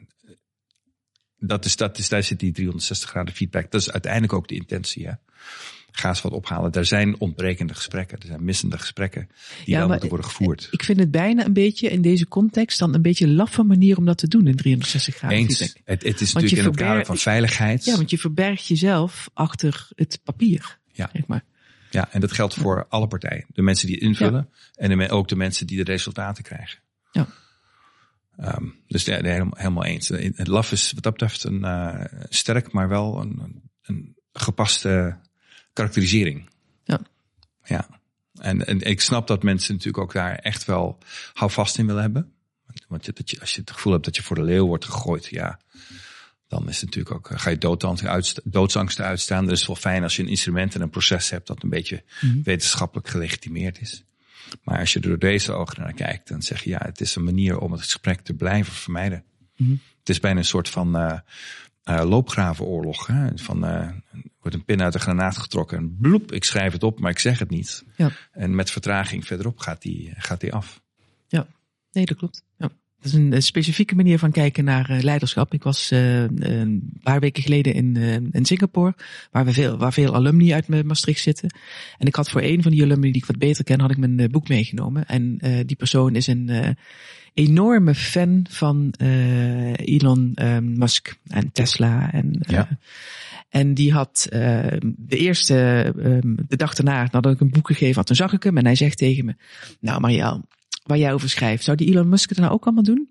dat is, dat is, daar zit die driehonderdzestig graden feedback. Dat is uiteindelijk ook de intentie, hè. Ga eens wat ophalen. Er zijn ontbrekende gesprekken. Er zijn missende gesprekken die ja, wel moeten worden gevoerd. Ik vind het bijna een beetje in deze context dan een beetje een laffe manier om dat te doen in driehonderdzestig graden Eens. feedback. Het, het is want natuurlijk in het kader van veiligheid. Ja, want je verbergt jezelf achter het papier. Ja. Zeg maar. Ja, en dat geldt voor ja. alle partijen. De mensen die het invullen ja. en de, ook de mensen die de resultaten krijgen. Ja. Um, dus ja, helemaal, helemaal eens. Het laf is wat dat betreft een uh, sterk, maar wel een, een gepaste karakterisering. Ja. Ja. En, en ik snap dat mensen natuurlijk ook daar echt wel houvast in willen hebben. Want je, dat je, als je het gevoel hebt dat je voor de leeuw wordt gegooid, ja, dan is het natuurlijk ook, ga je doodsangsten uitstaan. Dus het is wel fijn als je een instrument en een proces hebt dat een beetje mm-hmm. wetenschappelijk gelegitimeerd is. Maar als je er door deze ogen naar kijkt, dan zeg je ja, het is een manier om het gesprek te blijven vermijden. Mm-hmm. Het is bijna een soort van uh, uh, loopgravenoorlog. Hè? Van, uh, wordt een pin uit een granaat getrokken en bloep, ik schrijf het op, maar ik zeg het niet. Ja. En met vertraging verderop gaat die, gaat die af. Ja, nee, dat klopt. Ja. Dat is een specifieke manier van kijken naar uh, leiderschap. Ik was uh, een paar weken geleden in, uh, in Singapore, waar, we veel, waar veel alumni uit Maastricht zitten. En ik had voor een van die alumni die ik wat beter ken, had ik mijn uh, boek meegenomen. En uh, die persoon is een uh, enorme fan van uh, Elon uh, Musk en Tesla. En, uh, ja. en die had uh, de eerste, uh, de dag daarna, nadat ik een boek gegeven had, toen zag ik hem en hij zegt tegen me, nou Marielle, waar jij over schrijft, zou die Elon Musk het nou ook allemaal doen?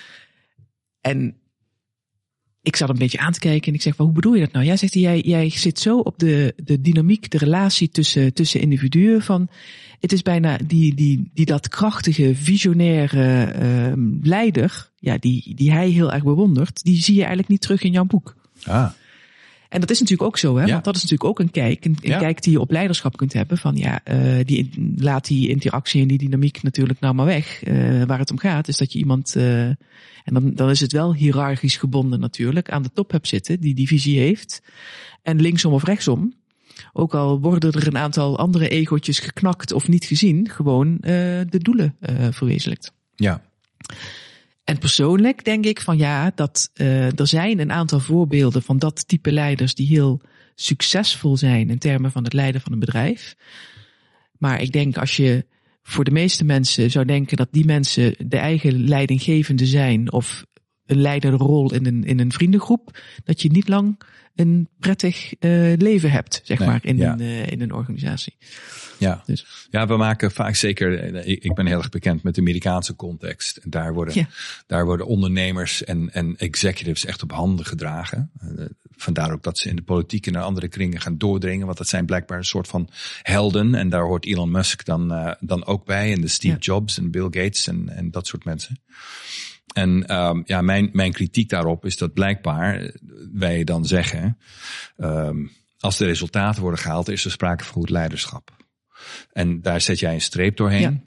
En ik zat een beetje aan te kijken en ik zeg, maar hoe bedoel je dat nou? Jij zegt, jij, jij zit zo op de, de dynamiek, de relatie tussen, tussen individuen van, het is bijna die, die, die dat krachtige, visionaire uh, leider, ja, die, die hij heel erg bewondert, die zie je eigenlijk niet terug in jouw boek. Ah. En dat is natuurlijk ook zo, hè? Ja. Want dat is natuurlijk ook een kijk. Een, een ja. kijk die je op leiderschap kunt hebben. Van ja, uh, die, laat die interactie en die dynamiek natuurlijk nou maar weg. Uh, waar het om gaat is dat je iemand, uh, en dan, dan is het wel hiërarchisch gebonden natuurlijk, aan de top hebt zitten, die die visie heeft. En linksom of rechtsom, ook al worden er een aantal andere egootjes geknakt of niet gezien, gewoon uh, de doelen uh, verwezenlijkt. Ja. En persoonlijk denk ik van ja, dat uh, er zijn een aantal voorbeelden van dat type leiders die heel succesvol zijn in termen van het leiden van een bedrijf. Maar ik denk als je voor de meeste mensen zou denken dat die mensen de eigen leidinggevende zijn of een leiderrol in een, in een vriendengroep, dat je niet lang een prettig uh, leven hebt, zeg nee, maar, in, ja. een, uh, in een organisatie. Ja. Dus. ja, we maken vaak zeker, ik ben heel erg bekend met de Amerikaanse context. En daar worden, ja. daar worden ondernemers en, en executives echt op handen gedragen. Uh, vandaar ook dat ze in de politiek en in andere kringen gaan doordringen. Want dat zijn blijkbaar een soort van helden. En daar hoort Elon Musk dan, uh, dan ook bij. En de Steve ja. Jobs en Bill Gates en, en dat soort mensen. En um, ja, mijn, mijn kritiek daarop is dat blijkbaar wij dan zeggen, um, als de resultaten worden gehaald, is er sprake van goed leiderschap. En daar zet jij een streep doorheen. Ja.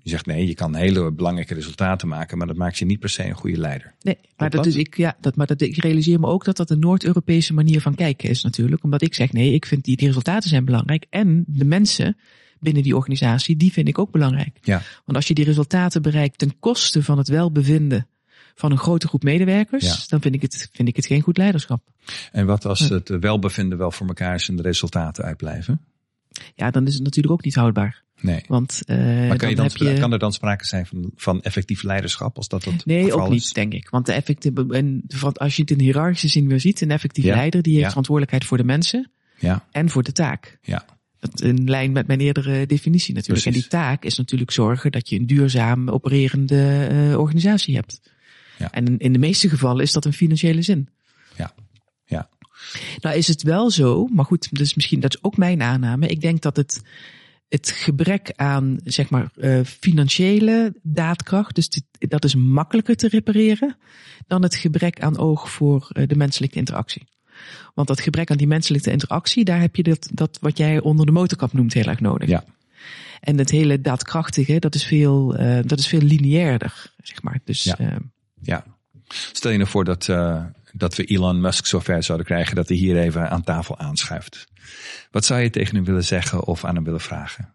Je zegt nee, je kan hele belangrijke resultaten maken, maar dat maakt je niet per se een goede leider. Nee, maar dat, dat is ik, ja, dat, maar dat, ik realiseer me ook dat dat een Noord-Europese manier van kijken is natuurlijk. Omdat ik zeg nee, ik vind die, die resultaten zijn belangrijk. En de mensen binnen die organisatie, die vind ik ook belangrijk. Ja. Want als je die resultaten bereikt ten koste van het welbevinden van een grote groep medewerkers, ja. dan vind ik, het, vind ik het geen goed leiderschap. En wat als het welbevinden wel voor elkaar is en de resultaten uitblijven? Ja, dan is het natuurlijk ook niet houdbaar. Nee. Want, uh, maar kan, je dan, heb je... kan er dan sprake zijn van, van effectief leiderschap als dat het nee, geval ook niet, is? denk ik. Want de effectieve, en als je het in hiërarchische zin weer ziet, een effectief ja. leider die heeft ja. verantwoordelijkheid voor de mensen ja. en voor de taak. Ja. Dat in lijn met mijn eerdere definitie natuurlijk. Precies. En die taak is natuurlijk zorgen dat je een duurzaam opererende uh, organisatie hebt. Ja. En in de meeste gevallen is dat een financiële zin. Ja. Ja. Nou is het wel zo, maar goed, dus misschien dat is ook mijn aanname. Ik denk dat het het gebrek aan zeg maar uh, financiële daadkracht, dus dit, dat is makkelijker te repareren dan het gebrek aan oog voor uh, de menselijke interactie. Want dat gebrek aan die menselijke interactie, daar heb je dat, dat wat jij onder de motorkap noemt heel erg nodig. Ja. En het hele daadkrachtige, dat is veel, uh, dat is veel lineairder, zeg maar. Dus, ja. Uh, ja. Stel je nou voor dat, uh, dat we Elon Musk zover zouden krijgen dat hij hier even aan tafel aanschuift. Wat zou je tegen hem willen zeggen of aan hem willen vragen?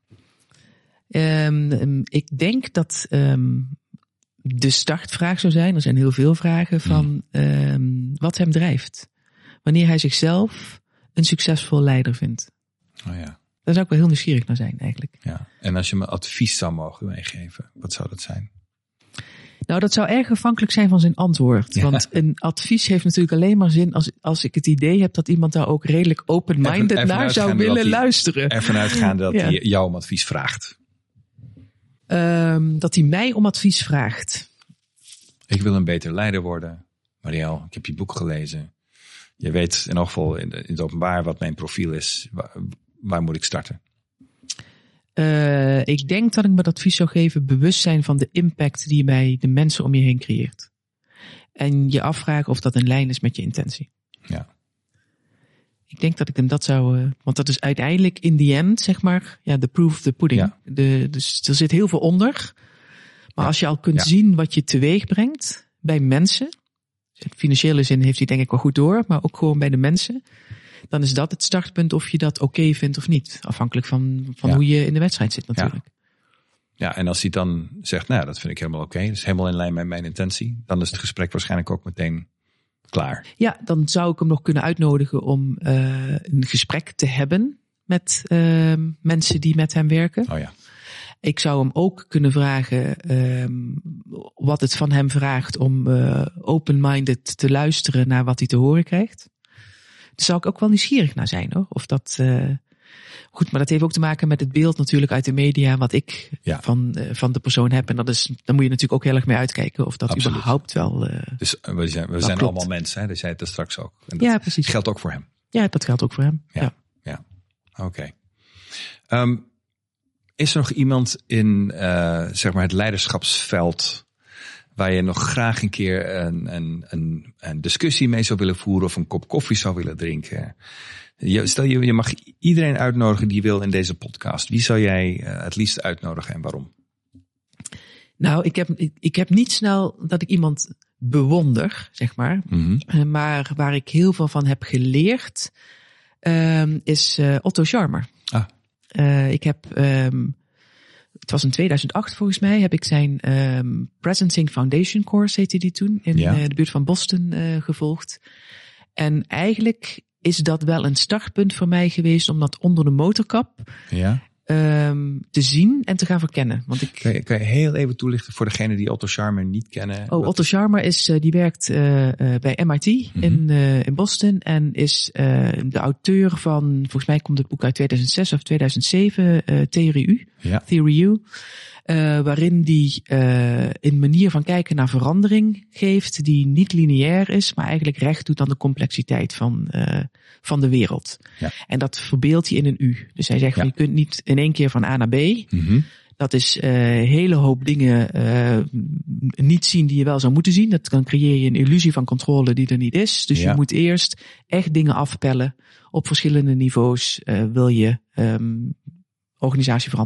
Um, um, ik denk dat um, de startvraag zou zijn, er zijn heel veel vragen van hmm. um, wat hem drijft. Wanneer hij zichzelf een succesvol leider vindt. Oh ja. Daar zou ik wel heel nieuwsgierig naar zijn eigenlijk. Ja. En als je me advies zou mogen meegeven, wat zou dat zijn? Nou, dat zou erg afhankelijk zijn van zijn antwoord. Ja. Want een advies heeft natuurlijk alleen maar zin als, als ik het idee heb dat iemand daar ook redelijk open-minded even, even naar zou willen die, luisteren. Ervan uitgaande dat ja. hij jou om advies vraagt. Um, dat hij mij om advies vraagt. Ik wil een beter leider worden. Marielle, ik heb je boek gelezen. Je weet in ieder geval in, de, in het openbaar wat mijn profiel is. Waar, waar moet ik starten? Uh, ik denk dat ik me dat advies zou geven, bewust zijn van de impact die je bij de mensen om je heen creëert. En je afvragen of dat in lijn is met je intentie. Ja. Ik denk dat ik hem dat zou, uh, want dat is uiteindelijk in the end, zeg maar, ja, the proof of the pudding. Ja. De, dus er zit heel veel onder. Maar ja. als je al kunt ja. zien wat je teweeg brengt bij mensen, in financiële zin heeft hij denk ik wel goed door, maar ook gewoon bij de mensen, dan is dat het startpunt of je dat oké okay vindt of niet. Afhankelijk van, van ja. hoe je in de wedstrijd zit natuurlijk. Ja. ja, en als hij dan zegt, nou dat vind ik helemaal oké, okay, dat is helemaal in lijn met mijn intentie, dan is het gesprek waarschijnlijk ook meteen klaar. Ja, dan zou ik hem nog kunnen uitnodigen om uh, een gesprek te hebben met uh, mensen die met hem werken. Oh ja. Ik zou hem ook kunnen vragen um, wat het van hem vraagt om uh, open-minded te luisteren naar wat hij te horen krijgt. Daar zou ik ook wel nieuwsgierig naar zijn hoor. Of dat, uh, goed, maar dat heeft ook te maken met het beeld natuurlijk uit de media wat ik ja. van, uh, van de persoon heb. En dat is, daar moet je natuurlijk ook heel erg mee uitkijken of dat Absoluut. überhaupt wel uh, Dus uh, we zijn, we zijn allemaal mensen, hè? Dat zei het er straks ook. En dat ja, precies. geldt ook voor hem. Ja, dat geldt ook voor hem. Ja, ja. ja. Oké. Okay. Um, is er nog iemand in uh, zeg maar het leiderschapsveld waar je nog graag een keer een, een, een, een discussie mee zou willen voeren of een kop koffie zou willen drinken? Je, stel je, je mag iedereen uitnodigen die wil in deze podcast. Wie zou jij uh, het liefst uitnodigen en waarom? Nou, ik heb, ik, ik heb niet snel dat ik iemand bewonder, zeg maar. Mm-hmm. Uh, maar waar ik heel veel van heb geleerd, uh, is uh, Otto Scharmer. Ah. Uh, ik heb, um, het was in tweeduizend acht volgens mij, heb ik zijn um, Presencing Foundation Course, heette die toen, in ja. uh, de buurt van Boston uh, gevolgd. En eigenlijk is dat wel een startpunt voor mij geweest om dat onder de motorkap ja. um, te zien en te gaan verkennen. Want ik, kan, je, kan je heel even toelichten voor degenen die Otto Scharmer niet kennen? Oh, Otto Scharmer is, uh, die werkt uh, uh, bij M I T mm-hmm. in, uh, in Boston en is uh, de auteur van, volgens mij komt het boek uit tweeduizend zes of tweeduizend zeven, uh, Theory U. Ja. Theory U. Uh, waarin die uh, een manier van kijken naar verandering geeft die niet lineair is, maar eigenlijk recht doet aan de complexiteit van, uh, van de wereld. Ja. En dat verbeeldt hij in een U. Dus hij zegt ja. van je kunt niet in één keer van A naar B. Mm-hmm. Dat is een uh, hele hoop dingen uh, niet zien die je wel zou moeten zien. Dat dan creëer je een illusie van controle die er niet is. Dus ja. je moet eerst echt dingen afpellen op verschillende niveaus. Uh, wil je um, organisatieverandering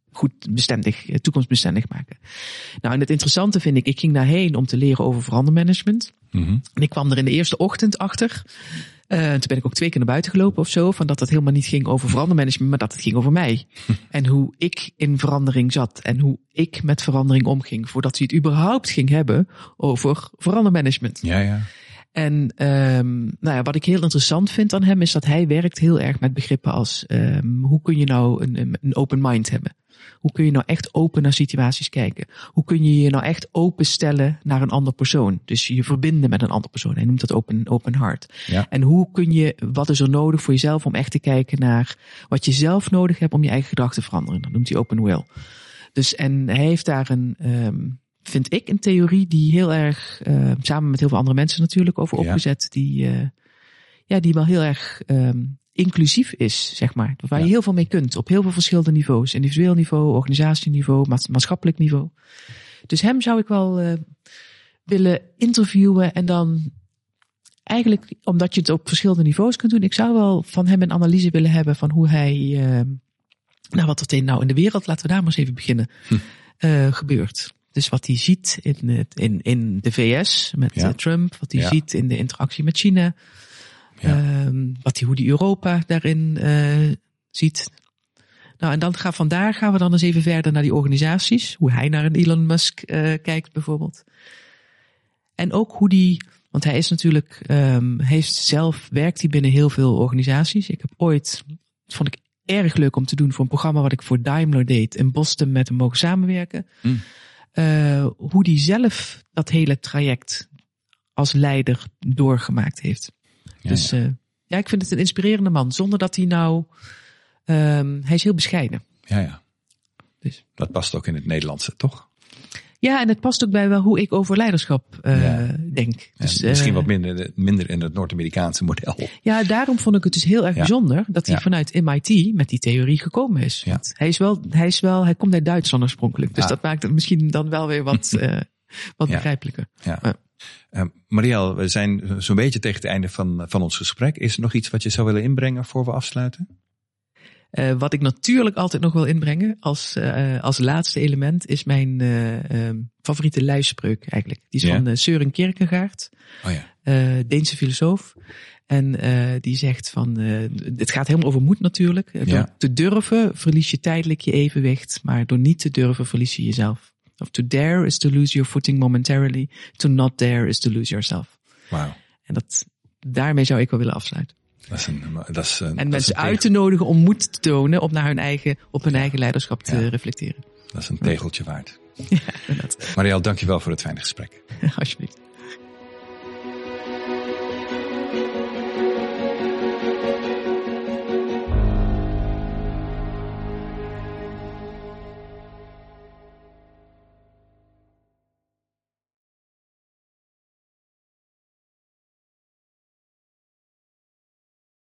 goed bestendig, toekomstbestendig maken. Nou, en het interessante vind ik, ik ging daarheen om te leren over verandermanagement. Mm-hmm. En ik kwam er in de eerste ochtend achter. Uh, toen ben ik ook twee keer naar buiten gelopen of zo. Van dat het helemaal niet ging over verandermanagement, maar dat het ging over mij. En hoe ik in verandering zat. En hoe ik met verandering omging. Voordat hij het überhaupt ging hebben over verandermanagement. Ja, ja. En um, nou ja, wat ik heel interessant vind aan hem is dat hij werkt heel erg met begrippen als um, hoe kun je nou een, een open mind hebben? Hoe kun je nou echt open naar situaties kijken? Hoe kun je je nou echt openstellen naar een ander persoon? Dus je verbinden met een ander persoon. Hij noemt dat open, open heart. Ja. En hoe kun je, wat is er nodig voor jezelf om echt te kijken naar wat je zelf nodig hebt om je eigen gedrag te veranderen? Dat noemt hij open will. Dus en hij heeft daar een, um, vind ik, een theorie die heel erg, uh, samen met heel veel andere mensen natuurlijk, over opgezet. Ja. Die, uh, ja, die wel heel erg um, inclusief is, zeg maar. Waar ja. je heel veel mee kunt, op heel veel verschillende niveaus. Individueel niveau, organisatieniveau, ma- maatschappelijk niveau. Dus hem zou ik wel uh, willen interviewen en dan eigenlijk, omdat je het op verschillende niveaus kunt doen, ik zou wel van hem een analyse willen hebben van hoe hij, uh, nou wat er nou in de wereld, laten we daar maar eens even beginnen, hm. uh, gebeurt. Dus wat hij ziet in, het, in, in de V S met ja. uh, Trump, wat hij ja. ziet in de interactie met China, ja. um, wat hij, hoe die Europa daarin uh, ziet. Nou, en dan gaan vandaar gaan we dan eens even verder naar die organisaties, hoe hij naar een Elon Musk uh, kijkt bijvoorbeeld. En ook hoe die, want hij is natuurlijk, um, heeft zelf, werkt hij binnen heel veel organisaties. Ik heb ooit, dat vond ik erg leuk om te doen voor een programma wat ik voor Daimler deed in Boston met hem mogen samenwerken. Mm. Uh, hoe die zelf dat hele traject als leider doorgemaakt heeft. Ja, dus ja. Uh, ja, ik vind het een inspirerende man. Zonder dat hij nou, um, hij is heel bescheiden. Ja, ja. Dus. Dat past ook in het Nederlandse, toch? Ja, en het past ook bij wel hoe ik over leiderschap uh, ja. denk. Dus, ja, misschien uh, wat minder, minder in het Noord-Amerikaanse model. Ja, daarom vond ik het dus heel erg ja. bijzonder dat hij ja. vanuit M I T met die theorie gekomen is. Ja. Hij is wel, hij is wel, hij komt uit Duitsland oorspronkelijk. Dus ja. dat maakt het misschien dan wel weer wat, uh, wat ja. begrijpelijker. Ja. Uh. Uh, Marielle, we zijn zo'n beetje tegen het einde van, van ons gesprek. Is er nog iets wat je zou willen inbrengen voor we afsluiten? Uh, wat ik natuurlijk altijd nog wil inbrengen als, uh, als laatste element is mijn uh, uh, favoriete lijfspreuk eigenlijk. Die is ja. van uh, Søren Kierkegaard, oh ja. uh, Deense filosoof. En uh, die zegt van, uh, het gaat helemaal over moed natuurlijk. Door ja. te durven verlies je tijdelijk je evenwicht, maar door niet te durven verlies je jezelf. Of to dare is to lose your footing momentarily, to not dare is to lose yourself. Wauw. En dat, daarmee zou ik wel willen afsluiten. Dat is een, dat is een, en mensen een uit te nodigen om moed te tonen om naar hun eigen, op hun ja. eigen leiderschap te ja. reflecteren. Dat is een tegeltje waard. Ja, inderdaad. Marielle, dankjewel voor het fijne gesprek. Alsjeblieft.